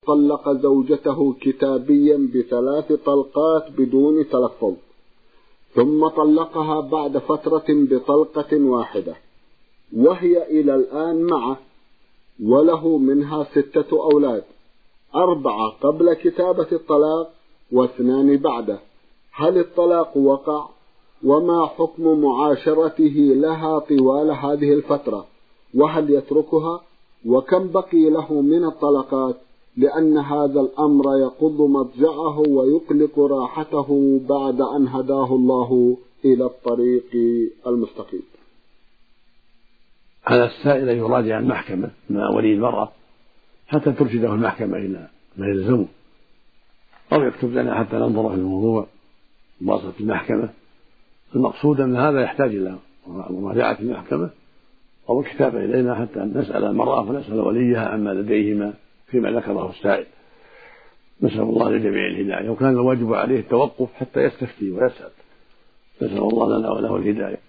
طلق زوجته كتابيا ب3 طلقات بدون تلفظ، ثم طلقها بعد فترة بطلقة واحدة، وهي إلى الآن معه، وله منها 6 أولاد، 4 قبل كتابة الطلاق و2 بعده، هل الطلاق وقع؟ وما حكم معاشرته لها طوال هذه الفترة؟ وهل يتركها؟ وكم بقي له من الطلقات؟ لأن هذا الأمر يقض مضجعه ويقلق راحته بعد أن هداه الله إلى الطريق المستقيم. على السائل يراجع المحكمة مع ولي المرأة حتى ترشده المحكمة إلى ما يلزمه، أو يكتب لنا حتى ننظر في الموضوع بواسطة المحكمة. المقصود أن هذا يحتاج إلى مراجعة المحكمة أو الكتابة إلينا حتى نسأل المرأة ونسأل وليها عما لديهما فيما ذكره السائل. نسأل الله لجميع الهداية، وكان الواجب عليه التوقف حتى يستفتي ويسأل. نسأل الله لنا وله الهداية.